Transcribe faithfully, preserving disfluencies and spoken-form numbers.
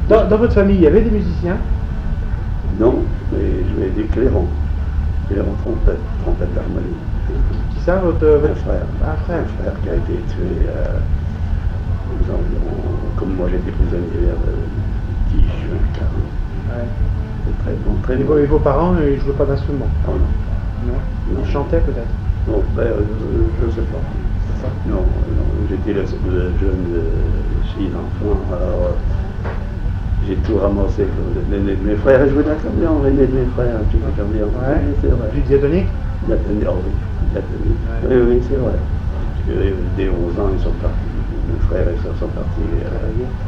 Dans, dans votre famille, il y avait des musiciens? Non, mais je jouais des clairons. Clairon trompette, trompette d'harmonie. Qui ça, votre, votre... Un frère. Un frère. Un frère qui a été tué euh, aux environs, comme moi j'étais prisonnier vers le dix juin quarante. Ouais. C'est très bon, très Et bon. vos, et vos parents, ils ne jouaient pas d'instrument? Oh non. Non. Non. Ils chantaient peut-être? Non, ben, euh, je ne sais pas. C'est ça. Non, non, j'étais le, le jeune euh, fille d'enfant, alors euh, j'ai tout ramassé. L'aîné de mes frères jouait de l'accordéon, l'aîné de mes frères jouait de l'accordéon. Ouais. Oui, c'est vrai. Du diatonique? Diatonique, oh oui, diatonique. Ouais. Oui, oui, c'est vrai. Dès onze ans, ils sont partis. Mes frères et sœurs sont partis. Euh,